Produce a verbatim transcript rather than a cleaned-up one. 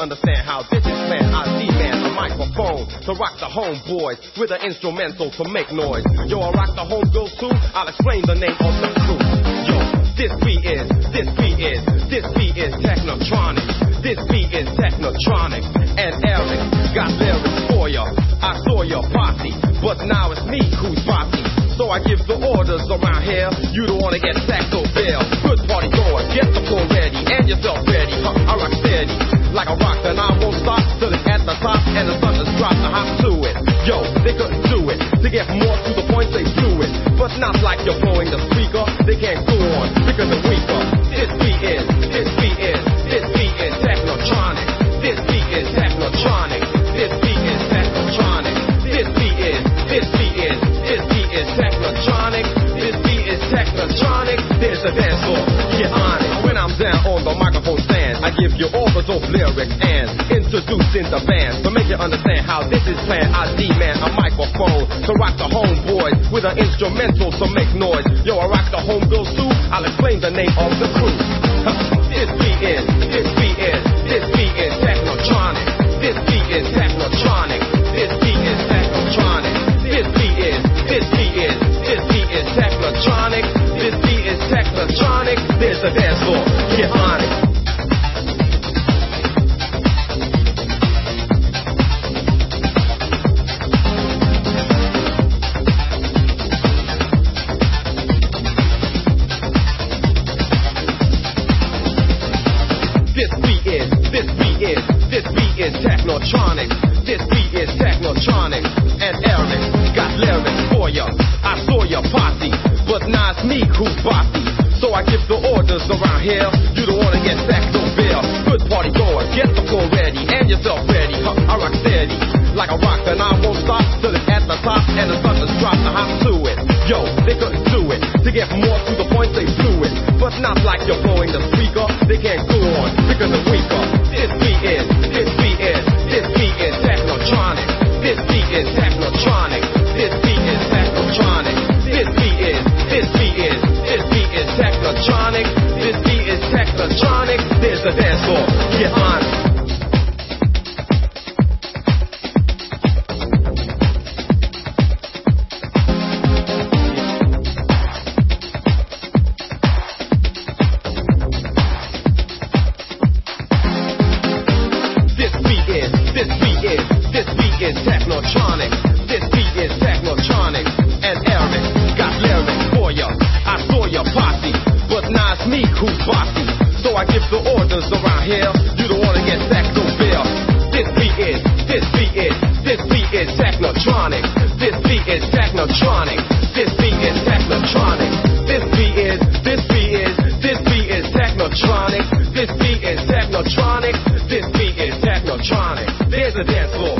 understand how this is planned. I demand a microphone to rock the homeboys with an instrumental to make noise. Yo, I rock the homegirls too. I'll explain the name of the crew. Yo, this beat is, this beat is, this beat is Technotronic. This beat is Technotronic. And Eric got lyrics for ya. I saw your posse, but now it's me who's bossy. So I give the orders around here. You don't wanna get sacked or bail. Good party goers, get the floor ready and yourself ready. Huh, I rock steady like a rock, and I won't stop till it's at the top and the sun is dropped. I hop to it. Yo, they couldn't do it. To get more to the point, they blew it. But not like you're blowing the speaker. They can't go on because they're weaker. This beat is, this beat is, this beat is Technotronic. This beat is Technotronic. This beat is Technotronic. This beat is, this beat is, this beat is Technotronic. This beat is Technotronic. There's a dance floor, get on it. When I'm down on the microphone stand, I give you all the dope lyrics and introducing the band. To make you understand how this is planned, I demand a microphone to rock the homeboys with an instrumental to make noise. Yo, I rock the homegirls too. I'll explain the name of the crew. This beat is, this beat is, this beat is Technotronic. This beat is Technotronic. This beat is Technotronic. This beat is, this beat is, this beat is Technotronic. This beat is Technotronic. There's a dance floor, get on it. Technotronic, this beat is Technotronic, and Eric got lyrics for ya. I saw your posse, but now it's me who's bossy. So I give the orders around here. You don't wanna get sacked or bail. Good party goers, get the floor ready and yourself ready. Huh, I rock steady like a rock, and I won't stop till it's at the top and the sun is dropped. I hop to it. Yo, they couldn't do it. To get more to the point, they blew it. But not like you're blowing the speaker. They can't go on because they're weaker. This beat is, this beat is, this beat is Technotronic. This beat is Technotronic. This beat is Technotronic. This beat is, this beat is, this beat is Technotronic. This beat is Technotronic. There's the dance floor. Get on it. Technotronic, this beat is Technotronic, and Eric got lyrics for ya. I saw your posse, but now it's me who's bossy. So I give the orders around here. You don't wanna get sacked or bail. This beat is, this beat is, this beat is Technotronic. This beat is Technotronic. This beat is Technotronic. This beat is, this beat is, this beat is Technotronic. This beat is Technotronic. This beat is Technotronic. There's a dance floor.